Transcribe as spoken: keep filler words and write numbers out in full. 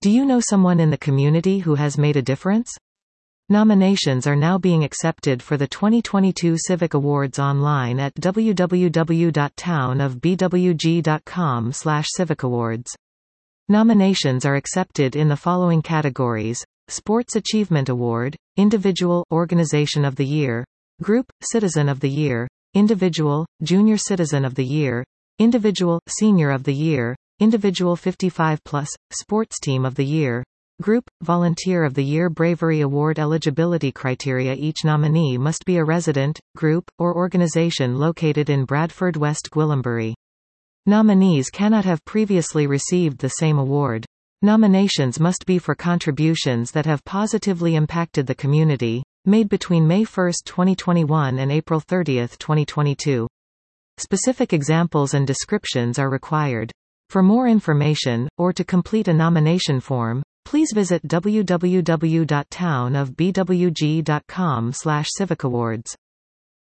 Do you know someone in the community who has made a difference? Nominations are now being accepted for the twenty twenty-two Civic Awards online at w w w dot town of b w g dot com slash civic awards. Nominations are accepted in the following categories: Sports Achievement Award, Individual, Organization of the Year, Group, Citizen of the Year, Individual, Junior Citizen of the Year, Individual, Senior of the Year, Individual fifty-five plus, Sports Team of the Year, Group, Volunteer of the Year. Bravery Award eligibility criteria: each nominee must be a resident, group, or organization located in Bradford West Gwillimbury. Nominees cannot have previously received the same award. Nominations must be for contributions that have positively impacted the community, made between May first twenty twenty-one and April thirtieth twenty twenty-two. Specific examples and descriptions are required. For more information, or to complete a nomination form, please visit w w w dot town of b w g dot com slash civic awards.